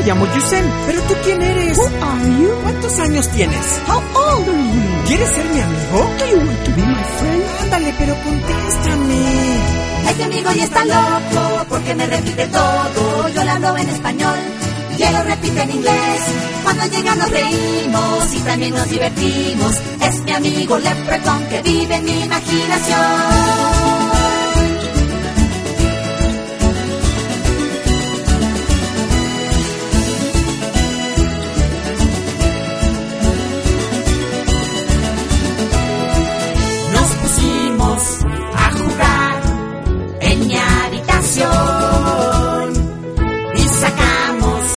llamo Yusen. ¿Pero tú quién eres? Who are you? ¿Cuántos años tienes? How old are you? ¿Quieres ser mi amigo? Do you want to be my friend? Ándale, pero contéstame. Este amigo ya está loco porque me repite todo. Yo le hablo en español y él lo repite en inglés. Cuando llega nos reímos y también nos divertimos. Es mi amigo Leprechaun que vive en mi imaginación.